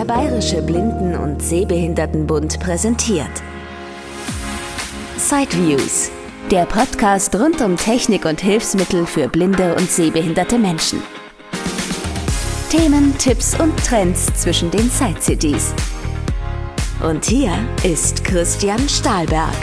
Der Bayerische Blinden- und Sehbehindertenbund präsentiert Sideviews, der Podcast rund um Technik und Hilfsmittel für blinde und sehbehinderte Menschen. Themen, Tipps und Trends zwischen den Side-CDs. Und hier ist Christian Stahlberg.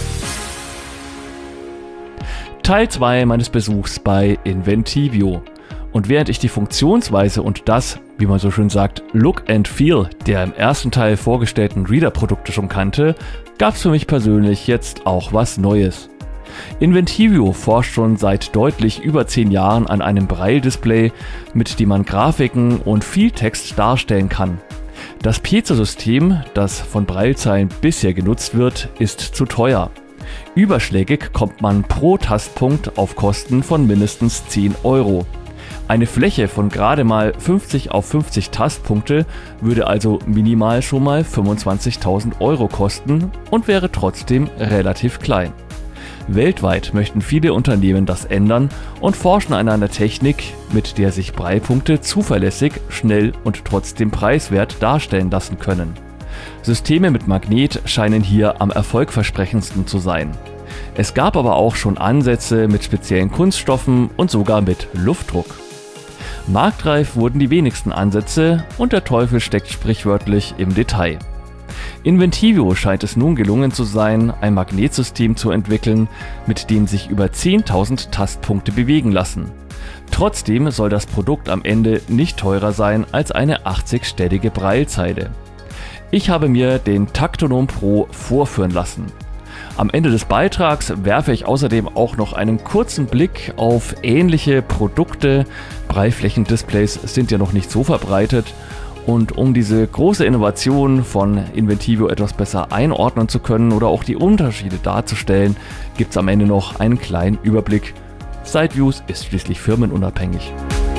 Teil 2 meines Besuchs bei Inventivio. Und während ich die Funktionsweise und das, wie man so schön sagt, Look and Feel der im ersten Teil vorgestellten Reader-Produkte schon kannte, gab es für mich persönlich jetzt auch was Neues. Inventivio forscht schon seit deutlich über 10 Jahren an einem Braille-Display, mit dem man Grafiken und viel Text darstellen kann. Das Piezo-System, das von Braillezeilen bisher genutzt wird, ist zu teuer. Überschlägig kommt man pro Tastpunkt auf Kosten von mindestens 10 Euro. Eine Fläche von gerade mal 50 auf 50 Tastpunkte würde also minimal schon mal 25.000 Euro kosten und wäre trotzdem relativ klein. Weltweit möchten viele Unternehmen das ändern und forschen an einer Technik, mit der sich Braillepunkte zuverlässig, schnell und trotzdem preiswert darstellen lassen können. Systeme mit Magnet scheinen hier am erfolgversprechendsten zu sein. Es gab aber auch schon Ansätze mit speziellen Kunststoffen und sogar mit Luftdruck. Marktreif wurden die wenigsten Ansätze und der Teufel steckt sprichwörtlich im Detail. Inventivio scheint es nun gelungen zu sein, ein Magnetsystem zu entwickeln, mit dem sich über 10.000 Tastpunkte bewegen lassen. Trotzdem soll das Produkt am Ende nicht teurer sein als eine 80-stellige Braillezeile. Ich habe mir den Taktonom Pro vorführen lassen. Am Ende des Beitrags werfe ich außerdem auch noch einen kurzen Blick auf ähnliche Produkte. Brailleflächendisplays sind ja noch nicht so verbreitet. Und um diese große Innovation von Inventivio etwas besser einordnen zu können oder auch die Unterschiede darzustellen, gibt es am Ende noch einen kleinen Überblick. Sideviews ist schließlich firmenunabhängig.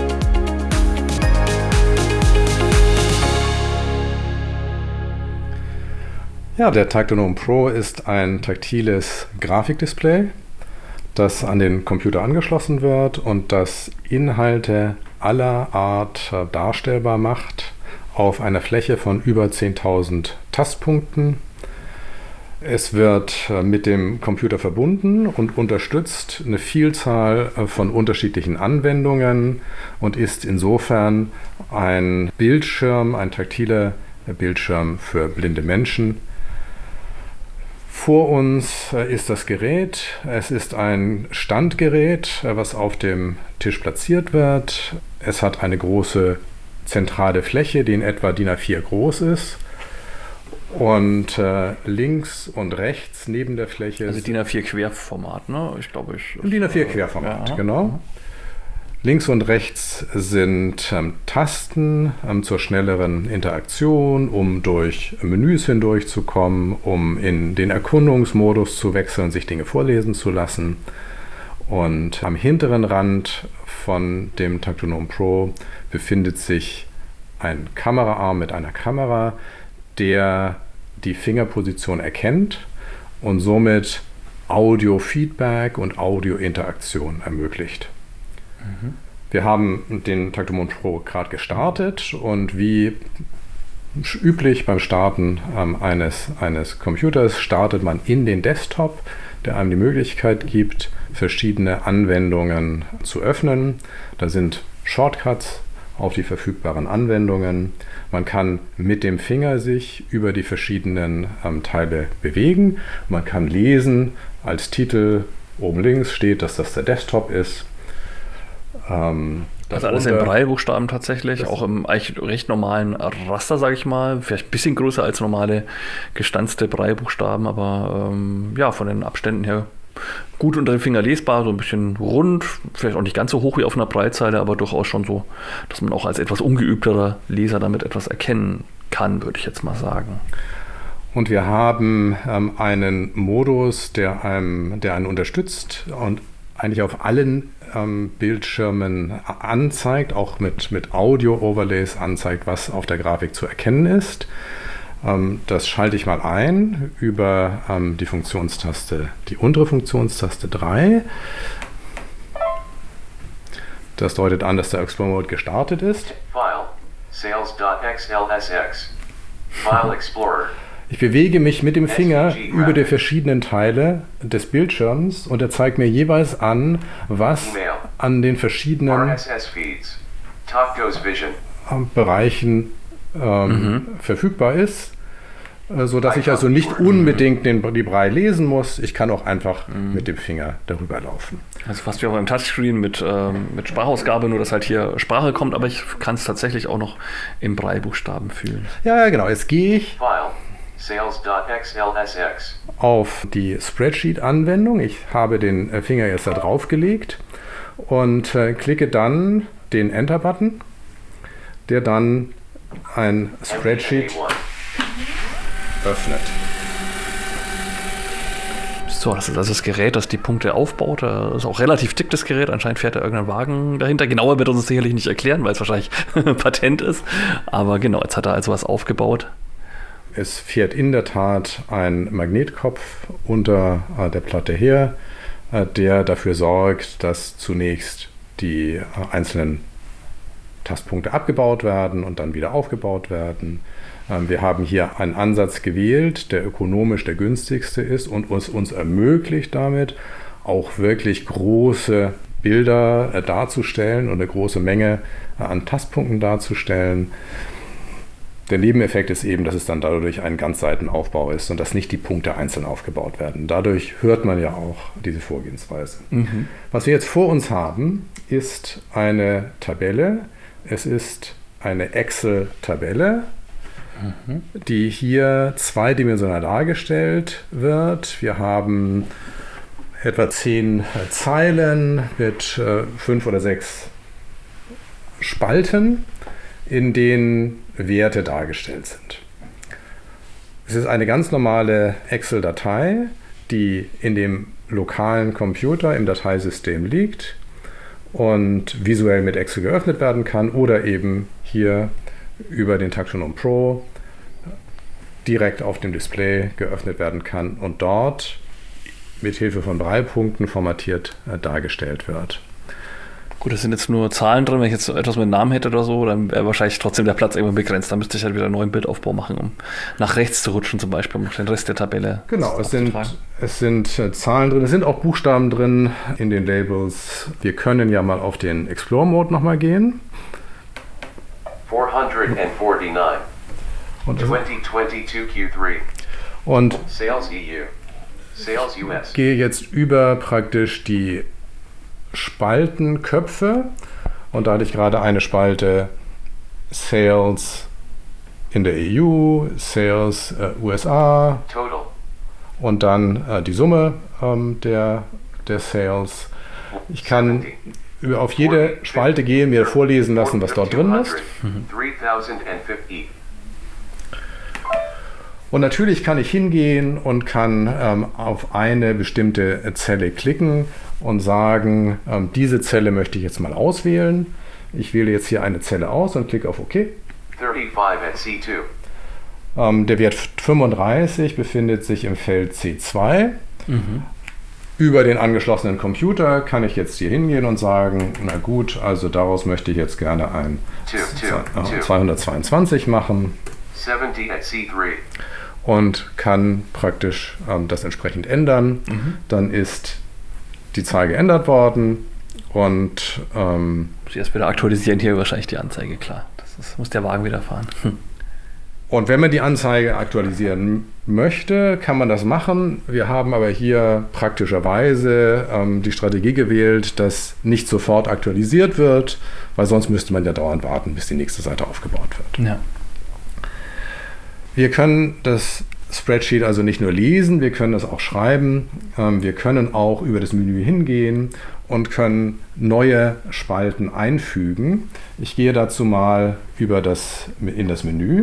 Ja, der Taktonom Pro ist ein taktiles Grafikdisplay, das an den Computer angeschlossen wird und das Inhalte aller Art darstellbar macht auf einer Fläche von über 10.000 Tastpunkten. Es wird mit dem Computer verbunden und unterstützt eine Vielzahl von unterschiedlichen Anwendungen und ist insofern ein Bildschirm, ein taktiler Bildschirm für blinde Menschen. Vor uns ist das Gerät. Es ist ein Standgerät, was auf dem Tisch platziert wird. Es hat eine große zentrale Fläche, die in etwa DIN A4 groß ist. Und links und rechts neben der Fläche... Also DIN A4 Querformat, ne? DIN A4 Querformat, ja. Genau. Links und rechts sind Tasten zur schnelleren Interaktion, um durch Menüs hindurchzukommen, um in den Erkundungsmodus zu wechseln, sich Dinge vorlesen zu lassen. Und am hinteren Rand von dem Taktonom Pro befindet sich ein Kameraarm mit einer Kamera, der die Fingerposition erkennt und somit Audio-Feedback und Audio-Interaktion ermöglicht. Wir haben den Taktonom Pro gerade gestartet und wie üblich beim Starten eines Computers startet man in den Desktop, der einem die Möglichkeit gibt, verschiedene Anwendungen zu öffnen. Da sind Shortcuts auf die verfügbaren Anwendungen. Man kann mit dem Finger sich über die verschiedenen Teile bewegen. Man kann lesen, als Titel oben links steht, dass das der Desktop ist. Das alles in Braillebuchstaben tatsächlich, auch im eigentlich recht normalen Raster, sage ich mal. Vielleicht ein bisschen größer als normale gestanzte Braillebuchstaben, aber ja, von den Abständen her gut unter dem Finger lesbar, so ein bisschen rund, vielleicht auch nicht ganz so hoch wie auf einer Braillezeile, aber durchaus schon so, dass man auch als etwas ungeübterer Leser damit etwas erkennen kann, würde ich jetzt mal sagen. Und wir haben einen Modus, der einen unterstützt und eigentlich auf allen Bildschirmen anzeigt, auch mit Audio-Overlays anzeigt, was auf der Grafik zu erkennen ist. Das schalte ich mal ein über die Funktionstaste, die untere Funktionstaste 3. Das deutet an, dass der Explore Mode gestartet ist. Sales.xlsx. File Explorer. Ich bewege mich mit dem Finger über die verschiedenen Teile des Bildschirms und er zeigt mir jeweils an, was an den verschiedenen Bereichen verfügbar ist, sodass ich also nicht unbedingt die Brei lesen muss. Ich kann auch einfach mit dem Finger darüber laufen. Also fast wie auf einem Touchscreen mit Sprachausgabe, nur dass halt hier Sprache kommt, aber ich kann es tatsächlich auch noch im Braillebuchstaben fühlen. Ja, genau. Jetzt gehe ich Sales.xlsx. auf die Spreadsheet-Anwendung. Ich habe den Finger jetzt da drauf gelegt und klicke dann den Enter-Button, der dann ein Spreadsheet öffnet. So, das ist also das Gerät, das die Punkte aufbaut. Das ist auch relativ dick, das Gerät. Anscheinend fährt da irgendein Wagen dahinter. Genauer wird er uns sicherlich nicht erklären, weil es wahrscheinlich Patent ist. Aber genau, jetzt hat er also was aufgebaut. Es fährt in der Tat ein Magnetkopf unter der Platte her, der dafür sorgt, dass zunächst die einzelnen Tastpunkte abgebaut werden und dann wieder aufgebaut werden. Wir haben hier einen Ansatz gewählt, der ökonomisch der günstigste ist und uns ermöglicht damit auch wirklich große Bilder darzustellen und eine große Menge an Tastpunkten darzustellen. Der Nebeneffekt ist eben, dass es dann dadurch ein Ganzseitenaufbau ist und dass nicht die Punkte einzeln aufgebaut werden. Dadurch hört man ja auch diese Vorgehensweise. Was wir jetzt vor uns haben, ist eine Tabelle. Es ist eine Excel-Tabelle, die hier zweidimensional dargestellt wird. Wir haben etwa 10 Zeilen mit 5 oder 6 Spalten, in denen Werte dargestellt sind. Es ist eine ganz normale Excel-Datei, die in dem lokalen Computer im Dateisystem liegt und visuell mit Excel geöffnet werden kann oder eben hier über den Taxonom Pro direkt auf dem Display geöffnet werden kann und dort mit Hilfe von Braillepunkten formatiert dargestellt wird. Gut, das sind jetzt nur Zahlen drin. Wenn ich jetzt etwas mit Namen hätte oder so, dann wäre wahrscheinlich trotzdem der Platz irgendwann begrenzt. Dann müsste ich halt wieder einen neuen Bildaufbau machen, um nach rechts zu rutschen zum Beispiel, um noch den Rest der Tabelle Genau, es sind Zahlen drin, es sind auch Buchstaben drin in den Labels. Wir können ja mal auf den Explore-Mode nochmal gehen. 449. Und 2022 Q3. Und Sales EU. Sales US. gehe jetzt über praktisch die Spaltenköpfe und da hatte ich gerade eine Spalte Sales in der EU, Sales USA Total. und dann die Summe der Sales. Ich kann auf jede Spalte gehen, mir vorlesen lassen, was dort drin ist. 3050. Und natürlich kann ich hingehen und kann auf eine bestimmte Zelle klicken und sagen, diese Zelle möchte ich jetzt mal auswählen. Ich wähle jetzt hier eine Zelle aus und klicke auf OK. 35 at C2. Der Wert 35 befindet sich im Feld C2. Über den angeschlossenen Computer kann ich jetzt hier hingehen und sagen, na gut, also daraus möchte ich jetzt gerne ein 222 machen. 70 at C3. Und kann praktisch das entsprechend ändern. Dann ist die Zahl geändert worden und muss ich erst wieder aktualisieren, hier wahrscheinlich die Anzeige, klar. Das muss der Wagen wieder fahren. Und wenn man die Anzeige aktualisieren möchte, kann man das machen. Wir haben aber hier praktischerweise die Strategie gewählt, dass nicht sofort aktualisiert wird, weil sonst müsste man ja dauernd warten, bis die nächste Seite aufgebaut wird. Ja. Wir können das Spreadsheet also nicht nur lesen, wir können es auch schreiben. Wir können auch über das Menü hingehen und können neue Spalten einfügen. Ich gehe dazu mal in das Menü.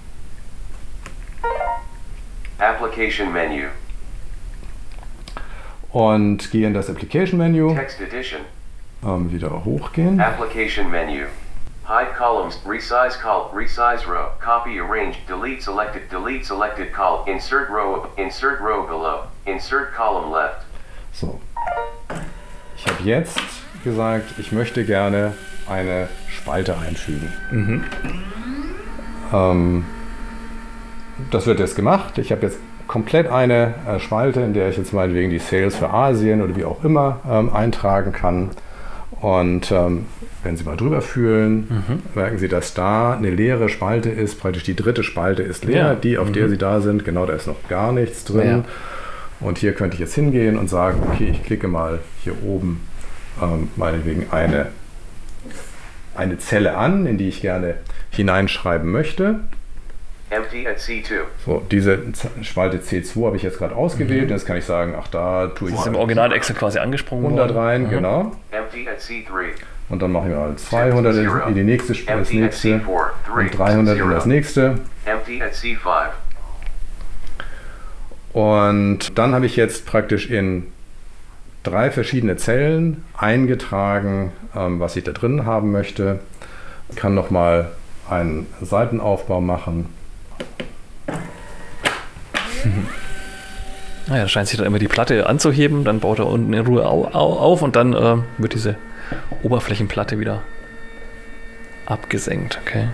Application Menu. Und gehe in das Application Menu. Text Edition. Wieder hochgehen. Application Menu. Hide columns, resize row, copy arrange, delete selected column, insert row below, insert column left. So. Ich habe jetzt gesagt, ich möchte gerne eine Spalte einfügen. Das wird jetzt gemacht. Ich habe jetzt komplett eine Spalte, in der ich jetzt meinetwegen die Sales für Asien oder wie auch immer eintragen kann. Und wenn Sie mal drüber fühlen, merken Sie, dass da eine leere Spalte ist. Praktisch die dritte Spalte ist leer, Ja. die, auf der Sie da sind. Genau, da ist noch gar nichts drin. Ja. Und hier könnte ich jetzt hingehen und sagen, okay, ich klicke mal hier oben meinetwegen eine Zelle an, in die ich gerne hineinschreiben möchte. Empty at C2. So, diese Spalte C2 habe ich jetzt gerade ausgewählt. Jetzt kann ich sagen, ach, da tue ich Das ist im Original Excel quasi angesprungen 100 rein, genau. Empty at C3. Und dann machen wir mal 200 in die nächste, das nächste und 300 in das nächste. Empty at C5. Und dann habe ich jetzt praktisch in 3 verschiedene Zellen eingetragen, was ich da drin haben möchte. Ich kann nochmal einen Seitenaufbau machen. Naja, da scheint sich dann immer die Platte anzuheben, dann baut er unten in Ruhe auf und dann wird diese Oberflächenplatte wieder abgesenkt. Okay.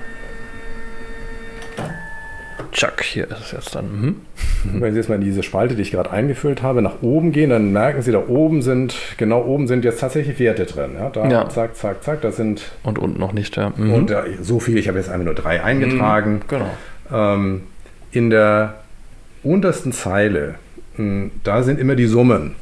Chuck, hier ist es jetzt dann. Wenn Sie jetzt mal in diese Spalte, die ich gerade eingefüllt habe, nach oben gehen, dann merken Sie, genau oben sind jetzt tatsächlich Werte drin. Ja, da, Ja. zack, zack, zack, das sind, Und unten noch nicht, ja. und so viel, ich habe jetzt einfach nur 3 eingetragen. Genau. In der untersten Zeile, da sind immer die Summen.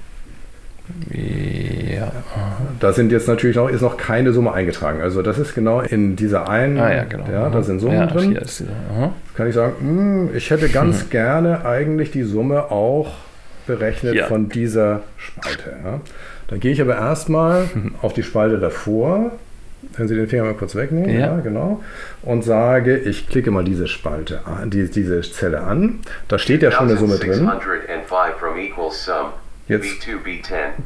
Ja. Da sind jetzt natürlich ist noch keine Summe eingetragen. Also das ist genau in dieser einen, Ja, genau. ja, da sind Summen drin. Hier ist diese, Kann ich sagen, ich hätte ganz gerne eigentlich die Summe auch berechnet Ja. von dieser Spalte. Ja. Dann gehe ich aber erstmal auf die Spalte davor, wenn Sie den Finger mal kurz wegnehmen, Ja. genau, und sage, ich klicke mal diese Spalte an, diese Zelle an. Da steht ja schon eine Summe drin. 2605 from equals sum. Jetzt B2, B10.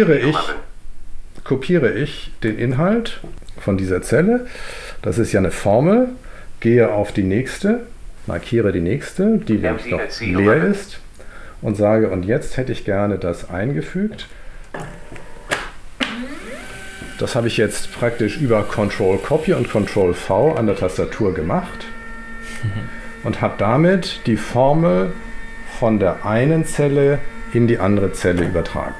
kopiere ich den Inhalt von dieser Zelle. Das ist ja eine Formel. Gehe auf die nächste, markiere die nächste, die nämlich noch leer ist, und sage, und jetzt hätte ich gerne das eingefügt. Das habe ich jetzt praktisch über Ctrl-Copy und Ctrl-V an der Tastatur gemacht und habe damit die Formel von der einen Zelle in die andere Zelle übertragen.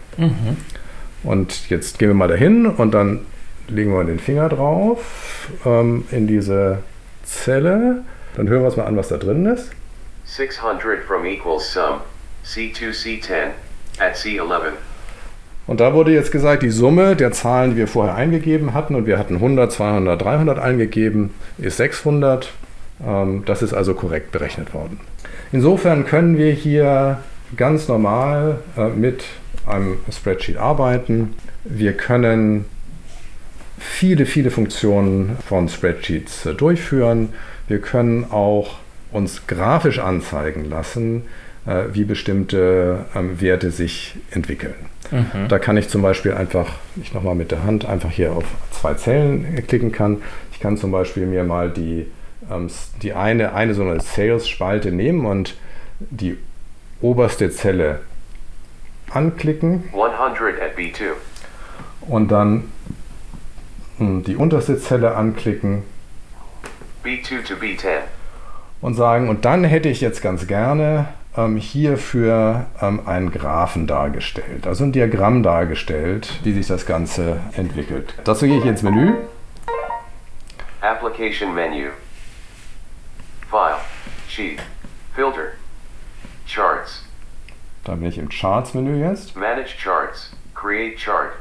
Und jetzt gehen wir mal dahin und dann legen wir den Finger drauf in diese Zelle. Dann hören wir uns mal an, was da drin ist. 600 from equals sum. C2, C10 at C11. Und da wurde jetzt gesagt, die Summe der Zahlen, die wir vorher eingegeben hatten, und wir hatten 100, 200, 300 eingegeben, ist 600. Das ist also korrekt berechnet worden. Insofern können wir hier ganz normal mit einem Spreadsheet arbeiten. Wir können viele, viele Funktionen von Spreadsheets durchführen. Wir können auch uns grafisch anzeigen lassen, wie bestimmte Werte sich entwickeln. Da kann ich zum Beispiel ich nochmal mit der Hand einfach hier auf 2 Zellen klicken kann. Ich kann zum Beispiel mir mal die eine so eine Sales-Spalte nehmen und die oberste Zelle anklicken 100 at B2. und dann die unterste Zelle anklicken B2 to B10. und sagen, und dann hätte ich jetzt ganz gerne hierfür einen Graphen dargestellt, also ein Diagramm dargestellt, wie sich das Ganze entwickelt. Dazu gehe ich ins Menü. Application menu. File. Sheet. Filter. Charts. Da bin ich im Charts-Menü jetzt. Manage charts. Create chart.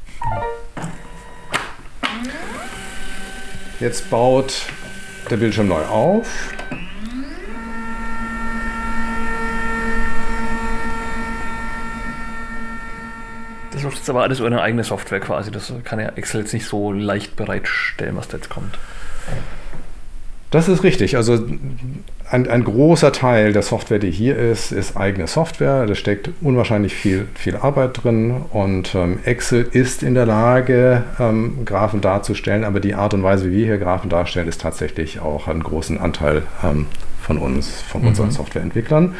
Jetzt baut der Bildschirm neu auf. Das läuft jetzt aber alles über eine eigene Software quasi. Das kann ja Excel jetzt nicht so leicht bereitstellen, was da jetzt kommt. Das ist richtig. Also ein großer Teil der Software, die hier ist eigene Software. Da steckt unwahrscheinlich viel Arbeit drin. Und Excel ist in der Lage, Graphen darzustellen. Aber die Art und Weise, wie wir hier Graphen darstellen, ist tatsächlich auch einen großen Anteil von unseren Softwareentwicklern.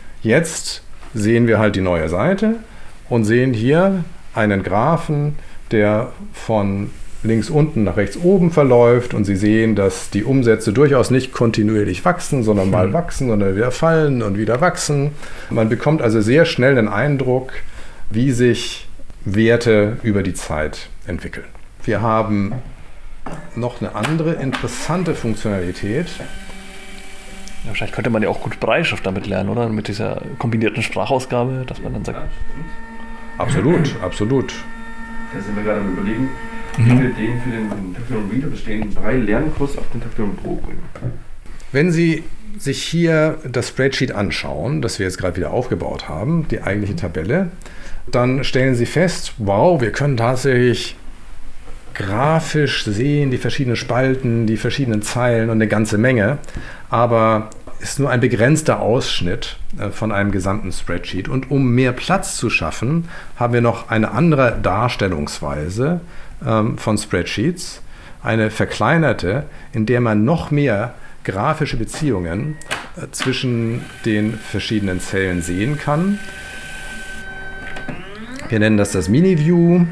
Jetzt sehen wir halt die neue Seite und sehen hier einen Graphen, der von links unten nach rechts oben verläuft und Sie sehen, dass die Umsätze durchaus nicht kontinuierlich wachsen, sondern mal wachsen und dann wieder fallen und wieder wachsen. Man bekommt also sehr schnell den Eindruck, wie sich Werte über die Zeit entwickeln. Wir haben noch eine andere interessante Funktionalität. Ja, wahrscheinlich könnte man ja auch gut Brailleschrift damit lernen, oder? Mit dieser kombinierten Sprachausgabe, dass man dann sagt... Absolut, absolut. Da sind wir gerade am Überlegen, wie wir den für den Tactilon Reader bestehenden Braille-Lernkurs auf den Tactilon Pro bringen. Wenn Sie sich hier das Spreadsheet anschauen, das wir jetzt gerade wieder aufgebaut haben, die eigentliche Tabelle, dann stellen Sie fest, wow, wir können tatsächlich grafisch sehen, die verschiedenen Spalten, die verschiedenen Zeilen und eine ganze Menge, aber ist nur ein begrenzter Ausschnitt von einem gesamten Spreadsheet. Und um mehr Platz zu schaffen, haben wir noch eine andere Darstellungsweise von Spreadsheets, eine verkleinerte, in der man noch mehr grafische Beziehungen zwischen den verschiedenen Zellen sehen kann. Wir nennen das Mini-View.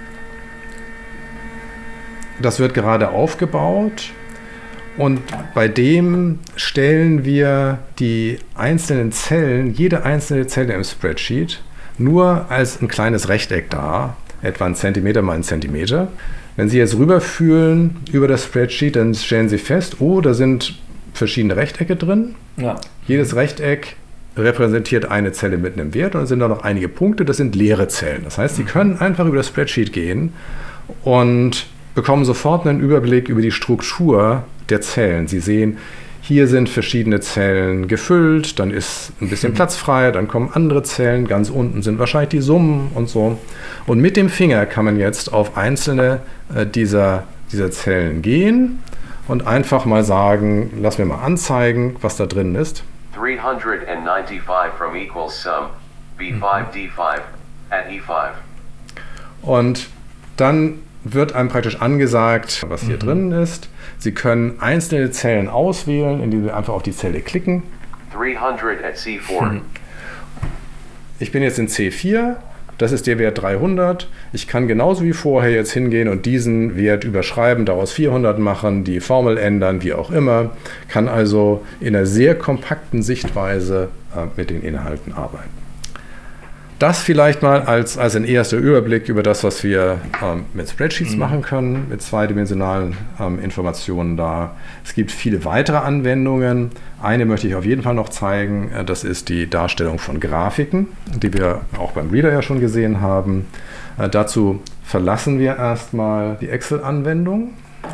Das wird gerade aufgebaut. Und bei dem stellen wir die einzelnen Zellen, jede einzelne Zelle im Spreadsheet, nur als ein kleines Rechteck dar, etwa 1 cm mal 1 cm. Wenn Sie jetzt rüberfühlen über das Spreadsheet, dann stellen Sie fest, oh, da sind verschiedene Rechtecke drin. Ja. Jedes Rechteck repräsentiert eine Zelle mit einem Wert und dann sind da noch einige Punkte, das sind leere Zellen. Das heißt, Sie können einfach über das Spreadsheet gehen und bekommen sofort einen Überblick über die Struktur der Zellen. Sie sehen, hier sind verschiedene Zellen gefüllt, dann ist ein bisschen Platz frei, dann kommen andere Zellen, ganz unten sind wahrscheinlich die Summen und so. Und mit dem Finger kann man jetzt auf einzelne dieser Zellen gehen und einfach mal sagen, lass mir mal anzeigen, was da drin ist. 395 from equals sum, B5, D5, at E5. Und dann wird einem praktisch angesagt, was hier drin ist. Sie können einzelne Zellen auswählen, indem Sie einfach auf die Zelle klicken. 300 at C4. Ich bin jetzt in C4, das ist der Wert 300. Ich kann genauso wie vorher jetzt hingehen und diesen Wert überschreiben, daraus 400 machen, die Formel ändern, wie auch immer. Kann also in einer sehr kompakten Sichtweise mit den Inhalten arbeiten. Das vielleicht mal als ein erster Überblick über das, was wir mit Spreadsheets machen können, mit zweidimensionalen Informationen da. Es gibt viele weitere Anwendungen. Eine möchte ich auf jeden Fall noch zeigen. Das ist die Darstellung von Grafiken, die wir auch beim Reader ja schon gesehen haben. Dazu verlassen wir erstmal die Excel-Anwendung.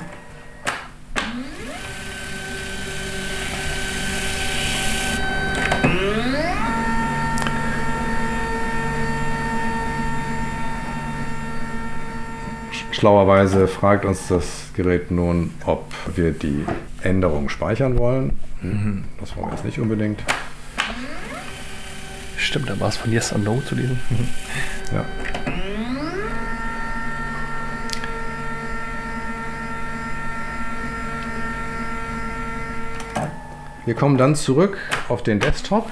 Schlauerweise fragt uns das Gerät nun, ob wir die Änderungen speichern wollen. Das wollen wir jetzt nicht unbedingt. Stimmt, da war es von Yes und No zu lesen. Ja. Wir kommen dann zurück auf den Desktop.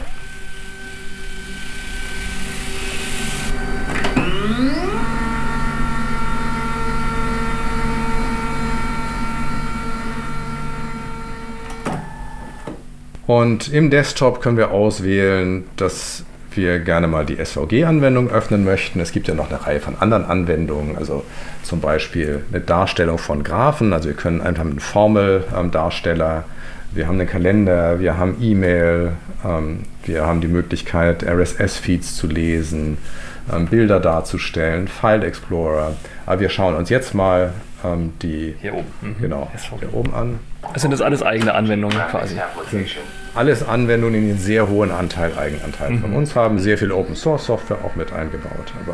Und im Desktop können wir auswählen, dass wir gerne mal die SVG-Anwendung öffnen möchten. Es gibt ja noch eine Reihe von anderen Anwendungen, also zum Beispiel eine Darstellung von Graphen. Also wir können einfach mit einem Formeldarsteller, wir haben einen Kalender, wir haben E-Mail, wir haben die Möglichkeit, RSS-Feeds zu lesen, Bilder darzustellen, File Explorer. Aber wir schauen uns jetzt mal die hier oben, genau, hier oben an. Das sind das alles eigene Anwendungen quasi. Alles Anwendungen, die einen sehr hohen Eigenanteil von uns haben. Sehr viel Open Source Software auch mit eingebaut. Aber,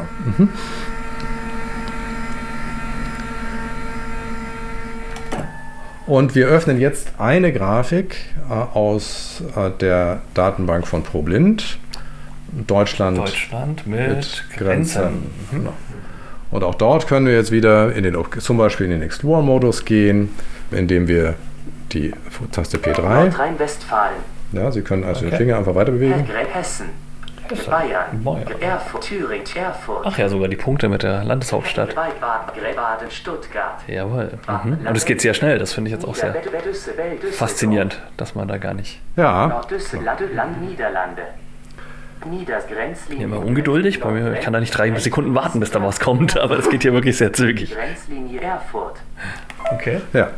Und wir öffnen jetzt eine Grafik aus der Datenbank von ProBlind. Deutschland mit Grenzen. Genau. Und auch dort können wir jetzt wieder zum Beispiel in den Explore-Modus gehen, indem wir die Taste P3. Nordrhein-Westfalen. Ja, Sie können also den Finger einfach weiter bewegen. Hessen. Bayern, Bayern. Erfurt, Thüringen, Erfurt. Ach ja, sogar die Punkte mit der Landeshauptstadt. Baden, Stuttgart. Jawohl. Und es geht sehr schnell, das finde ich jetzt auch sehr faszinierend, dass man da gar nicht... Ja. Norddüsseldorf, Niederlande. Ich bin immer ungeduldig, bei mir, ich kann da nicht 3 Sekunden warten, bis da was kommt, aber es geht hier wirklich sehr zügig. Grenzlinie Erfurt. Okay. Ja.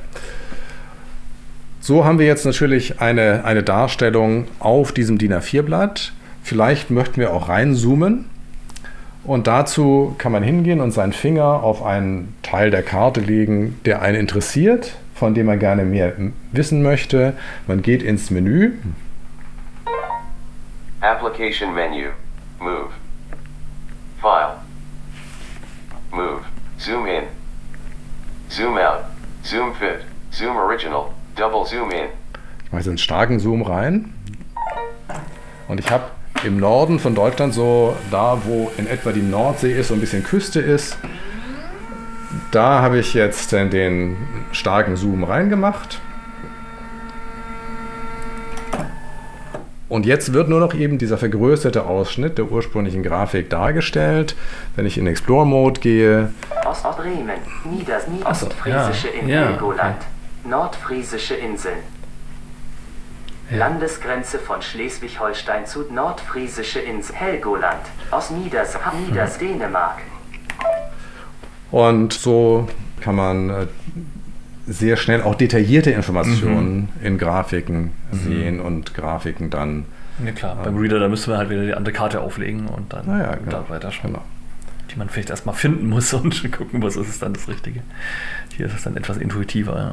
So haben wir jetzt natürlich eine Darstellung auf diesem DIN A4-Blatt. Vielleicht möchten wir auch reinzoomen. Und dazu kann man hingehen und seinen Finger auf einen Teil der Karte legen, der einen interessiert, von dem man gerne mehr wissen möchte. Man geht ins Menü. Application menu. Move. File. Move. Zoom in. Zoom out. Zoom fit. Zoom original. Double zoom in. Ich mache jetzt einen starken Zoom rein. Und ich habe im Norden von Deutschland, so da, wo in etwa die Nordsee ist, so ein bisschen Küste ist, da habe ich jetzt den starken Zoom reingemacht. Und jetzt wird nur noch eben dieser vergrößerte Ausschnitt der ursprünglichen Grafik dargestellt. Wenn ich in Explore-Mode gehe. Ostbremen, Ostfriesische Insel, Helgoland, Nordfriesische Inseln. Landesgrenze von Schleswig-Holstein zu Nordfriesische Insel, Helgoland, Dänemark. Und so kann man sehr schnell auch detaillierte Informationen in Grafiken sehen und Grafiken dann... Ja klar, beim Reader, da müssen wir halt wieder die andere Karte auflegen und dann da weiterschauen. Genau. Die man vielleicht erstmal finden muss und gucken, was ist es dann das Richtige. Hier ist es dann etwas intuitiver. Ja.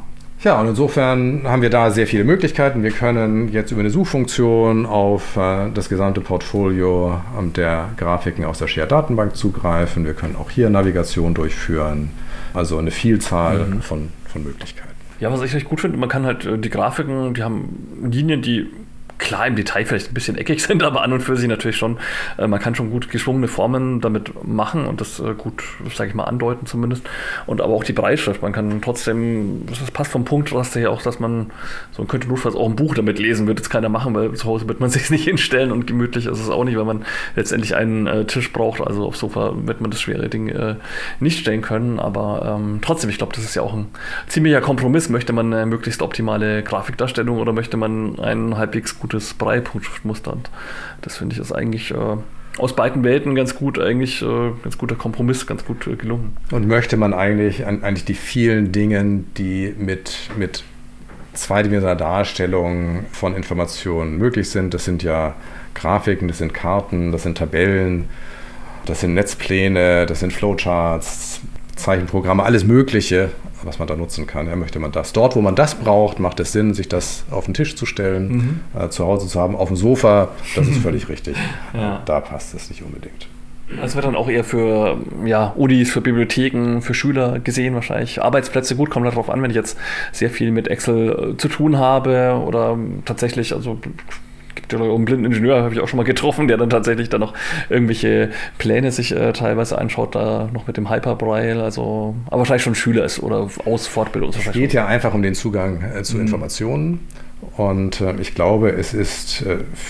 Ja, und insofern haben wir da sehr viele Möglichkeiten. Wir können jetzt über eine Suchfunktion auf das gesamte Portfolio der Grafiken aus der Share-Datenbank zugreifen. Wir können auch hier Navigation durchführen. Also eine Vielzahl von Möglichkeiten. Ja, was ich recht gut finde, man kann halt die Grafiken, die haben Linien, die klar im Detail vielleicht ein bisschen eckig sind, aber an und für sich natürlich schon, man kann schon gut geschwungene Formen damit machen und das gut, sage ich mal, andeuten zumindest. Und aber auch die Breitschrift, man kann trotzdem, das passt vom Punktraster her auch, dass man, so man könnte notfalls auch ein Buch damit lesen, wird jetzt keiner machen, weil zu Hause wird man sich nicht hinstellen und gemütlich ist es auch nicht, weil man letztendlich einen Tisch braucht, also aufs Sofa wird man das schwere Ding nicht stellen können, aber trotzdem, ich glaube, das ist ja auch ein ziemlicher Kompromiss. Möchte man eine möglichst optimale Grafikdarstellung oder möchte man ein halbwegs gutes Braille-Punktschriftmuster? Und das finde ich ist eigentlich aus beiden Welten ganz gut, eigentlich ganz guter Kompromiss, ganz gut gelungen. Und möchte man eigentlich die vielen Dinge, die mit zweidimensionaler Darstellung von Informationen möglich sind, das sind ja Grafiken, das sind Karten, das sind Tabellen, das sind Netzpläne, das sind Flowcharts, Zeichenprogramme, alles Mögliche, was man da nutzen kann. Ja, möchte man das dort, wo man das braucht, macht es Sinn, sich das auf den Tisch zu stellen, zu Hause zu haben, auf dem Sofa, das ist völlig richtig. Ja. Da passt es nicht unbedingt. Das wird dann auch eher für Unis, für Bibliotheken, für Schüler gesehen wahrscheinlich. Arbeitsplätze, gut, kommt darauf an, wenn ich jetzt sehr viel mit Excel zu tun habe oder tatsächlich, also gibt ja einen blinden Ingenieur, habe ich auch schon mal getroffen, der dann tatsächlich dann noch irgendwelche Pläne sich teilweise anschaut, da noch mit dem Hyperbraille, also aber wahrscheinlich schon Schüler ist oder aus Fortbildung. Es geht ja einfach um den Zugang zu Informationen und ich glaube, es ist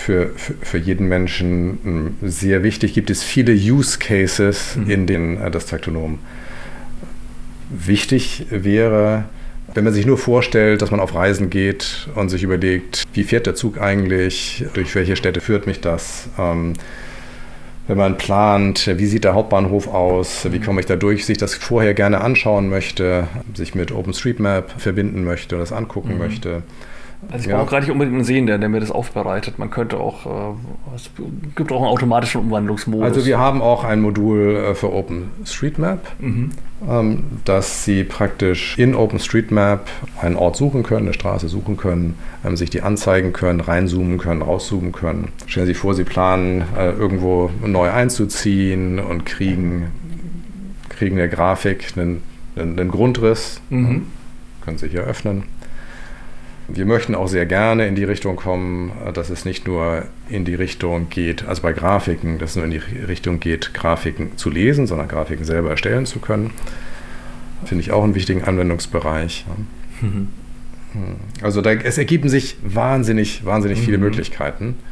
für jeden Menschen sehr wichtig, gibt es viele Use Cases, in denen das Taktonom wichtig wäre. Wenn man sich nur vorstellt, dass man auf Reisen geht und sich überlegt, wie fährt der Zug eigentlich, durch welche Städte führt mich das, wenn man plant, wie sieht der Hauptbahnhof aus, wie komme ich da durch, sich das vorher gerne anschauen möchte, sich mit OpenStreetMap verbinden möchte und das angucken möchte. Also ich brauche gerade nicht unbedingt einen Sehen, der mir das aufbereitet. Man könnte auch, es gibt auch einen automatischen Umwandlungsmodus. Also wir haben auch ein Modul für OpenStreetMap, dass Sie praktisch in OpenStreetMap einen Ort suchen können, eine Straße suchen können, sich die anzeigen können, reinzoomen können, rauszoomen können. Stellen Sie sich vor, Sie planen irgendwo neu einzuziehen und kriegen in der Grafik einen Grundriss, können Sie hier öffnen. Wir möchten auch sehr gerne in die Richtung kommen, dass es nicht nur in die Richtung geht, also bei Grafiken, dass es nur in die Richtung geht, Grafiken zu lesen, sondern Grafiken selber erstellen zu können. Finde ich auch einen wichtigen Anwendungsbereich. Also es ergeben sich wahnsinnig viele Möglichkeiten.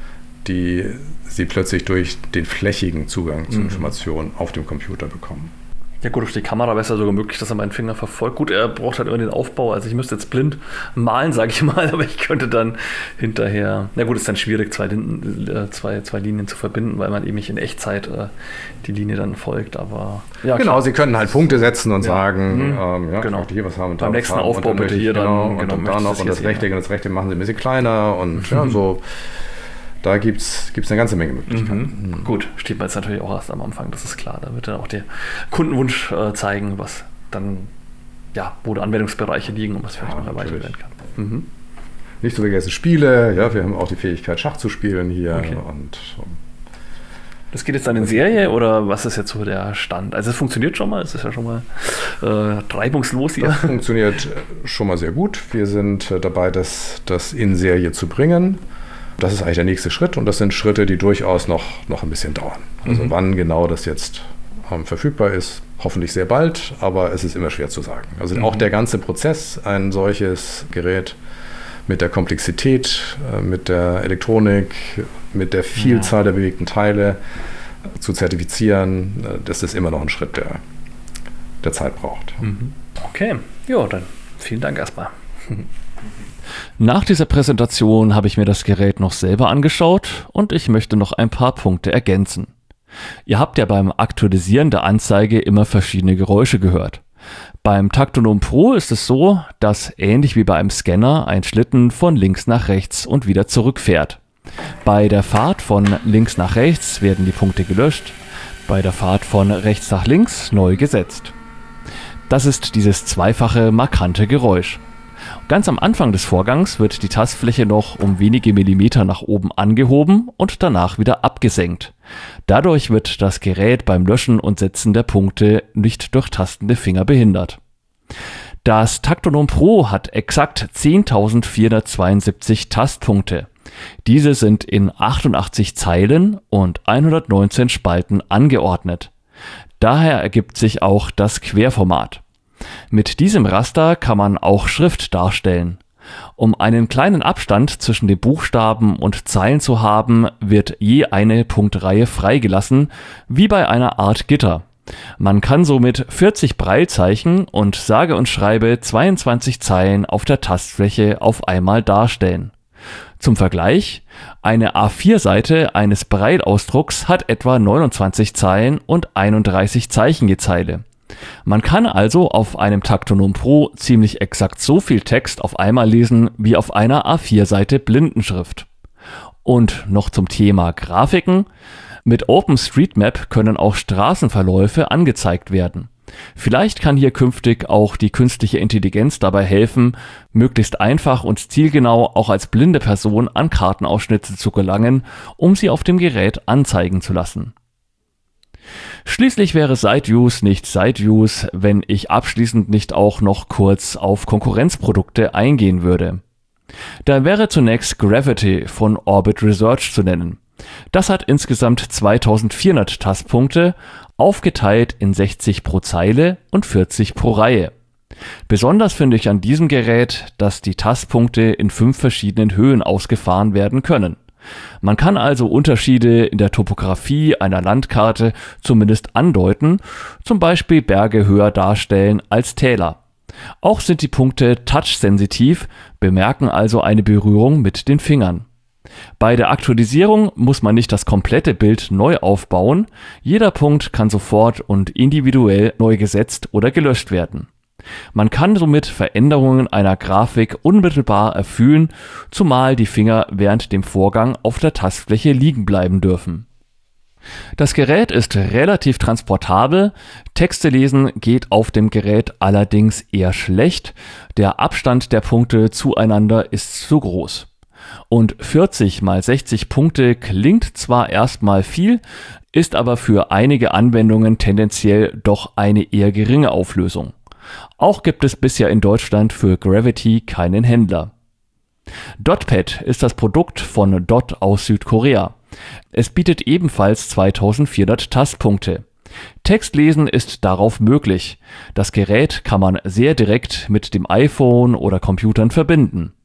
die sie plötzlich durch den flächigen Zugang zu Informationen auf dem Computer bekommen. Ja gut, durch die Kamera wäre es ja sogar möglich, dass er meinen Finger verfolgt. Gut, er braucht halt immer den Aufbau, also ich müsste jetzt blind malen, sage ich mal, aber ich könnte dann hinterher, na gut, ist dann schwierig, zwei Linien zu verbinden, weil man eben nicht in Echtzeit die Linie dann folgt, aber ja, genau, klar. Sie können halt Punkte setzen und sagen, genau. Hier, was haben wir beim nächsten Aufbau bitte hier dann, und dann noch und das rechte machen Sie ein bisschen kleiner und ja, so. Da gibt's eine ganze Menge Möglichkeiten. Gut, steht man jetzt natürlich auch erst am Anfang, das ist klar. Da wird dann auch der Kundenwunsch zeigen, was dann, wo die Anwendungsbereiche liegen und was vielleicht noch erweitert werden kann. Nicht zu vergessen Spiele, wir haben auch die Fähigkeit, Schach zu spielen hier. Okay. Und das geht jetzt dann in Serie oder was ist jetzt so der Stand? Also es funktioniert schon mal, es ist ja schon mal reibungslos hier. Das funktioniert schon mal sehr gut. Wir sind dabei, das in Serie zu bringen. Das ist eigentlich der nächste Schritt und das sind Schritte, die durchaus noch ein bisschen dauern. Also wann genau das jetzt verfügbar ist, hoffentlich sehr bald, aber es ist immer schwer zu sagen. Also auch der ganze Prozess, ein solches Gerät mit der Komplexität, mit der Elektronik, mit der Vielzahl der bewegten Teile zu zertifizieren, das ist immer noch ein Schritt, der Zeit braucht. Okay, dann vielen Dank erstmal. Nach dieser Präsentation habe ich mir das Gerät noch selber angeschaut und ich möchte noch ein paar Punkte ergänzen. Ihr habt ja beim Aktualisieren der Anzeige immer verschiedene Geräusche gehört. Beim Taktonom Pro ist es so, dass ähnlich wie bei einem Scanner ein Schlitten von links nach rechts und wieder zurückfährt. Bei der Fahrt von links nach rechts werden die Punkte gelöscht, bei der Fahrt von rechts nach links neu gesetzt. Das ist dieses zweifache markante Geräusch. Ganz am Anfang des Vorgangs wird die Tastfläche noch um wenige Millimeter nach oben angehoben und danach wieder abgesenkt. Dadurch wird das Gerät beim Löschen und Setzen der Punkte nicht durch tastende Finger behindert. Das Taktonom Pro hat exakt 10.472 Tastpunkte. Diese sind in 88 Zeilen und 119 Spalten angeordnet. Daher ergibt sich auch das Querformat. Mit diesem Raster kann man auch Schrift darstellen. Um einen kleinen Abstand zwischen den Buchstaben und Zeilen zu haben, wird je eine Punktreihe freigelassen, wie bei einer Art Gitter. Man kann somit 40 Braillezeichen und sage und schreibe 22 Zeilen auf der Tastfläche auf einmal darstellen. Zum Vergleich, eine A4-Seite eines Braille-Ausdrucks hat etwa 29 Zeilen und 31 Zeichen je Zeile. Man kann also auf einem Taktonom Pro ziemlich exakt so viel Text auf einmal lesen wie auf einer A4-Seite Blindenschrift. Und noch zum Thema Grafiken. Mit OpenStreetMap können auch Straßenverläufe angezeigt werden. Vielleicht kann hier künftig auch die künstliche Intelligenz dabei helfen, möglichst einfach und zielgenau auch als blinde Person an Kartenausschnitte zu gelangen, um sie auf dem Gerät anzeigen zu lassen. Schließlich wäre Side-Use nicht Side-Use, wenn ich abschließend nicht auch noch kurz auf Konkurrenzprodukte eingehen würde. Da wäre zunächst Gravity von Orbit Research zu nennen. Das hat insgesamt 2400 Tastpunkte, aufgeteilt in 60 pro Zeile und 40 pro Reihe. Besonders finde ich an diesem Gerät, dass die Tastpunkte in 5 verschiedenen Höhen ausgefahren werden können. Man kann also Unterschiede in der Topografie einer Landkarte zumindest andeuten, zum Beispiel Berge höher darstellen als Täler. Auch sind die Punkte touch-sensitiv, bemerken also eine Berührung mit den Fingern. Bei der Aktualisierung muss man nicht das komplette Bild neu aufbauen, jeder Punkt kann sofort und individuell neu gesetzt oder gelöscht werden. Man kann somit Veränderungen einer Grafik unmittelbar erfühlen, zumal die Finger während dem Vorgang auf der Tastfläche liegen bleiben dürfen. Das Gerät ist relativ transportabel, Texte lesen geht auf dem Gerät allerdings eher schlecht, der Abstand der Punkte zueinander ist zu groß. Und 40 mal 60 Punkte klingt zwar erstmal viel, ist aber für einige Anwendungen tendenziell doch eine eher geringe Auflösung. Auch gibt es bisher in Deutschland für Gravity keinen Händler. Dotpad ist das Produkt von Dot aus Südkorea. Es bietet ebenfalls 2400 Tastpunkte. Textlesen ist darauf möglich. Das Gerät kann man sehr direkt mit dem iPhone oder Computern verbinden.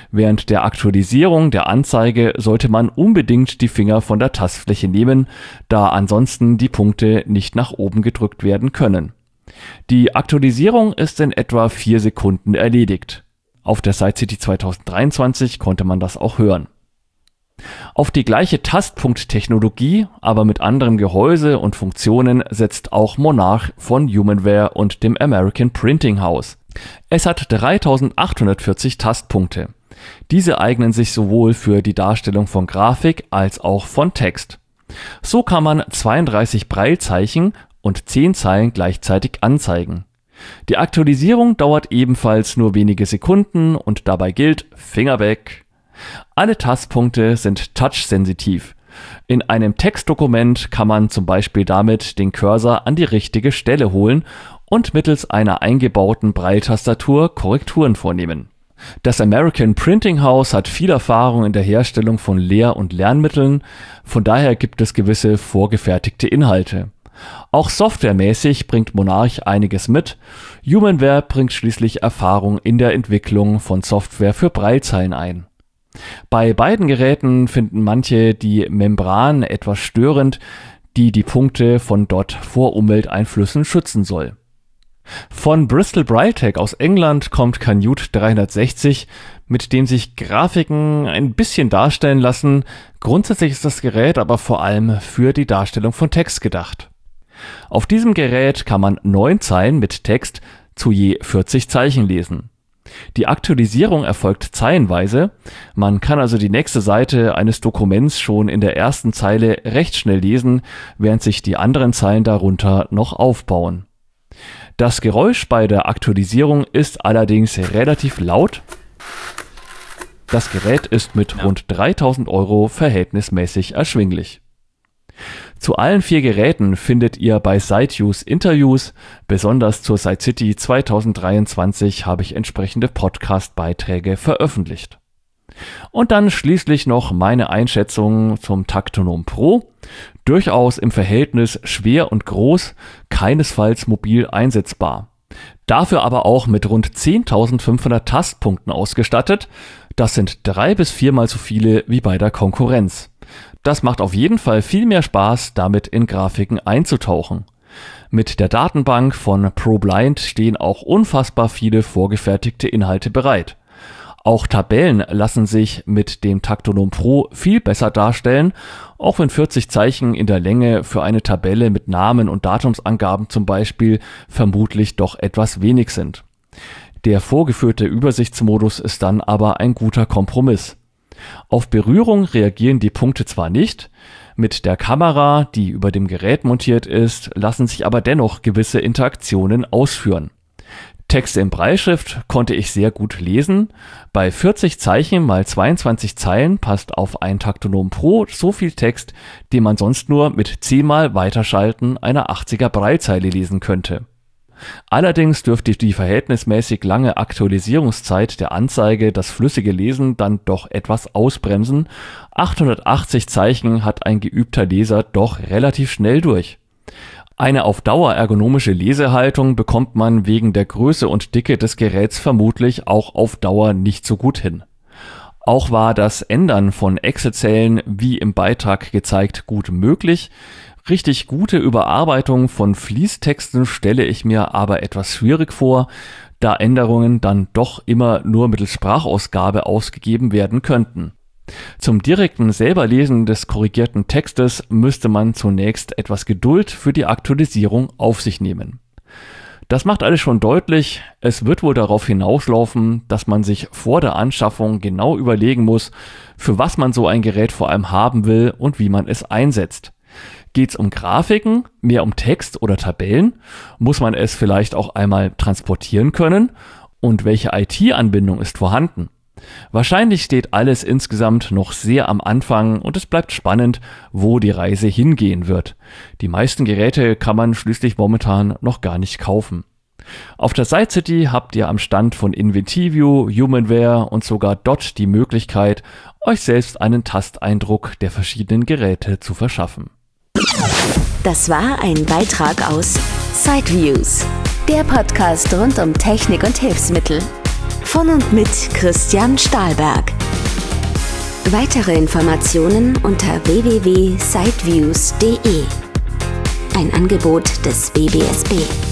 Während der Aktualisierung der Anzeige sollte man unbedingt die Finger von der Tastfläche nehmen, da ansonsten die Punkte nicht nach oben gedrückt werden können. Die Aktualisierung ist in etwa 4 Sekunden erledigt. Auf der SiteCity 2023 konnte man das auch hören. Auf die gleiche Tastpunkt-Technologie, aber mit anderem Gehäuse und Funktionen, setzt auch Monarch von Humanware und dem American Printing House. Es hat 3840 Tastpunkte. Diese eignen sich sowohl für die Darstellung von Grafik als auch von Text. So kann man 32 Braillezeichen und 10 Zeilen gleichzeitig anzeigen. Die Aktualisierung dauert ebenfalls nur wenige Sekunden und dabei gilt Finger weg. Alle Tastpunkte sind touch-sensitiv. In einem Textdokument kann man zum Beispiel damit den Cursor an die richtige Stelle holen und mittels einer eingebauten Braille-Tastatur Korrekturen vornehmen. Das American Printing House hat viel Erfahrung in der Herstellung von Lehr- und Lernmitteln, von daher gibt es gewisse vorgefertigte Inhalte. Auch softwaremäßig bringt Monarch einiges mit. Humanware bringt schließlich Erfahrung in der Entwicklung von Software für Braillezeilen ein. Bei beiden Geräten finden manche die Membran etwas störend, die die Punkte von dort vor Umwelteinflüssen schützen soll. Von Bristol Braille-Tech aus England kommt Canute 360, mit dem sich Grafiken ein bisschen darstellen lassen. Grundsätzlich ist das Gerät aber vor allem für die Darstellung von Text gedacht. Auf diesem Gerät kann man 9 Zeilen mit Text zu je 40 Zeichen lesen. Die Aktualisierung erfolgt zeilenweise. Man kann also die nächste Seite eines Dokuments schon in der ersten Zeile recht schnell lesen, während sich die anderen Zeilen darunter noch aufbauen. Das Geräusch bei der Aktualisierung ist allerdings relativ laut. Das Gerät ist mit rund 3.000 € verhältnismäßig erschwinglich. Zu allen 4 Geräten findet ihr bei SiteViews Interviews. Besonders zur SiteCity 2023 habe ich entsprechende Podcast-Beiträge veröffentlicht. Und dann schließlich noch meine Einschätzung zum Taktonom Pro. Durchaus im Verhältnis schwer und groß, keinesfalls mobil einsetzbar. Dafür aber auch mit rund 10.500 Tastpunkten ausgestattet. Das sind 3 bis 4 Mal so viele wie bei der Konkurrenz. Das macht auf jeden Fall viel mehr Spaß, damit in Grafiken einzutauchen. Mit der Datenbank von ProBlind stehen auch unfassbar viele vorgefertigte Inhalte bereit. Auch Tabellen lassen sich mit dem Taktonom Pro viel besser darstellen, auch wenn 40 Zeichen in der Länge für eine Tabelle mit Namen und Datumsangaben zum Beispiel vermutlich doch etwas wenig sind. Der vorgeführte Übersichtsmodus ist dann aber ein guter Kompromiss. Auf Berührung reagieren die Punkte zwar nicht, mit der Kamera, die über dem Gerät montiert ist, lassen sich aber dennoch gewisse Interaktionen ausführen. Texte in Brailleschrift konnte ich sehr gut lesen. Bei 40 Zeichen mal 22 Zeilen passt auf ein Taktonom Pro so viel Text, den man sonst nur mit 10 mal Weiterschalten einer 80er Braillezeile lesen könnte. Allerdings dürfte die verhältnismäßig lange Aktualisierungszeit der Anzeige das flüssige Lesen dann doch etwas ausbremsen. 880 Zeichen hat ein geübter Leser doch relativ schnell durch. Eine auf Dauer ergonomische Lesehaltung bekommt man wegen der Größe und Dicke des Geräts vermutlich auch auf Dauer nicht so gut hin. Auch war das Ändern von Excel-Zellen, wie im Beitrag gezeigt, gut möglich. Richtig gute Überarbeitung von Fließtexten stelle ich mir aber etwas schwierig vor, da Änderungen dann doch immer nur mittels Sprachausgabe ausgegeben werden könnten. Zum direkten Selberlesen des korrigierten Textes müsste man zunächst etwas Geduld für die Aktualisierung auf sich nehmen. Das macht alles schon deutlich, es wird wohl darauf hinauslaufen, dass man sich vor der Anschaffung genau überlegen muss, für was man so ein Gerät vor allem haben will und wie man es einsetzt. Geht's um Grafiken, mehr um Text oder Tabellen? Muss man es vielleicht auch einmal transportieren können? Und welche IT-Anbindung ist vorhanden? Wahrscheinlich steht alles insgesamt noch sehr am Anfang und es bleibt spannend, wo die Reise hingehen wird. Die meisten Geräte kann man schließlich momentan noch gar nicht kaufen. Auf der SiteCity habt ihr am Stand von Inventivio, Humanware und sogar Dot die Möglichkeit, euch selbst einen Tasteindruck der verschiedenen Geräte zu verschaffen. Das war ein Beitrag aus SiteViews, der Podcast rund um Technik und Hilfsmittel. Von und mit Christian Stahlberg. Weitere Informationen unter www.siteviews.de. Ein Angebot des BBSB.